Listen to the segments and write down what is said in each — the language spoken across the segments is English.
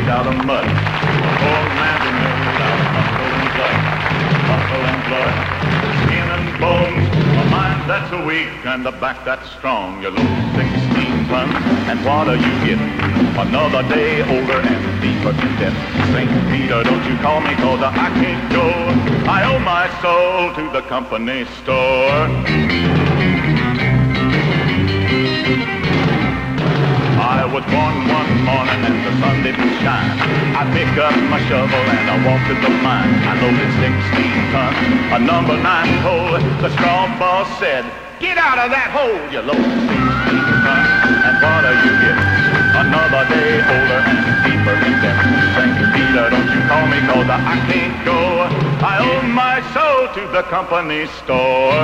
out of mud. Old man's made out of muscle and blood, skin and bones, a mind that's weak and a back that's strong. You load 16 tons, and what do you get? Another day older and deeper in debt. St. Peter, don't you call me, 'cause I can't go. I owe my soul to the company store. I was born one morning and the sun didn't shine. I picked up my shovel and I walked to the mine. I loaded 16 tons, a number 9 coal. The straw boss said, "Get out of that hole." You load 16 tons, and what do you get? Another day older and deeper in debt. St. Peter, don't you call me, 'cause I can't go. I owe my soul to the company store.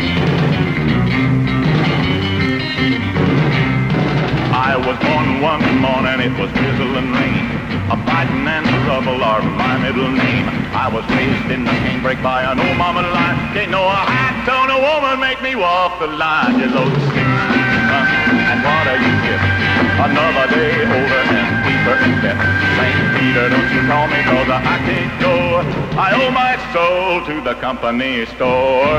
I was born one morning, it was drizzle and rain. Fighting and trouble are my middle name. I was raised in the canebrake by an old mama line. Ain't no high tone a woman make me walk the line. You load 16 tons, and what do you get? Another day older and deeper in debt. St. Peter, don't you call me, 'cause I can't go. I owe my soul to the company store.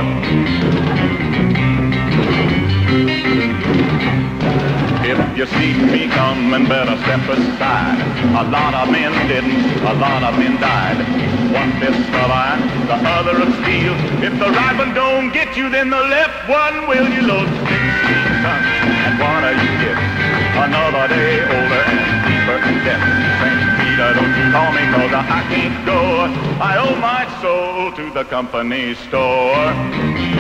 If you see me coming, better step aside. A lot of men didn't, a lot of men died. One fist of iron, the other of steel. If the right one don't get you, then the left one will. You load 16 tons, and what do you get? Another day older and deeper in debt. St. Peter, don't you call me, 'cause I can't go. I owe my soul to the company store.